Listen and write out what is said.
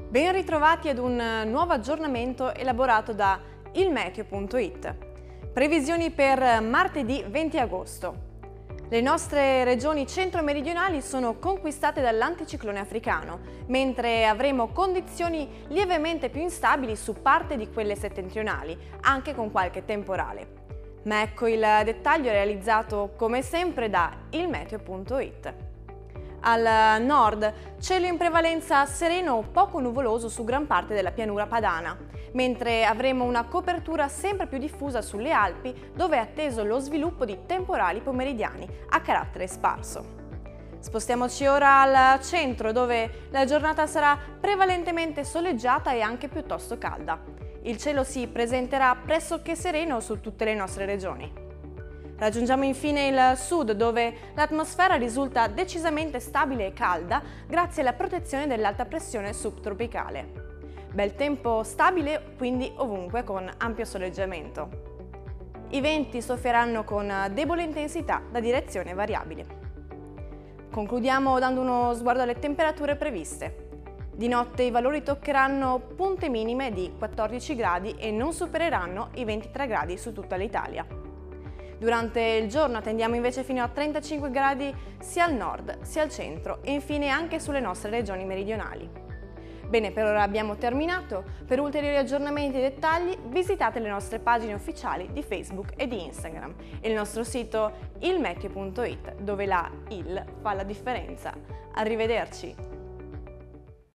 Ben ritrovati ad un nuovo aggiornamento elaborato da ilmeteo.it. Previsioni per martedì 20 agosto. Le nostre regioni centro-meridionali sono conquistate dall'anticiclone africano, mentre avremo condizioni lievemente più instabili su parte di quelle settentrionali, anche con qualche temporale. Ma ecco il dettaglio realizzato come sempre da ilmeteo.it. Al nord, cielo in prevalenza sereno o poco nuvoloso su gran parte della pianura padana, mentre avremo una copertura sempre più diffusa sulle Alpi, dove è atteso lo sviluppo di temporali pomeridiani a carattere sparso. Spostiamoci ora al centro, dove la giornata sarà prevalentemente soleggiata e anche piuttosto calda. Il cielo si presenterà pressoché sereno su tutte le nostre regioni. Raggiungiamo infine il sud, dove l'atmosfera risulta decisamente stabile e calda grazie alla protezione dell'alta pressione subtropicale. Bel tempo stabile quindi ovunque con ampio soleggiamento. I venti soffieranno con debole intensità da direzione variabile. Concludiamo dando uno sguardo alle temperature previste. Di notte i valori toccheranno punte minime di 14 gradi e non supereranno i 23 gradi su tutta l'Italia. Durante il giorno tendiamo invece fino a 35 gradi sia al nord sia al centro e infine anche sulle nostre regioni meridionali. Bene, per ora abbiamo terminato. Per ulteriori aggiornamenti e dettagli visitate le nostre pagine ufficiali di Facebook e di Instagram e il nostro sito ilmeteo.it, dove la il fa la differenza. Arrivederci!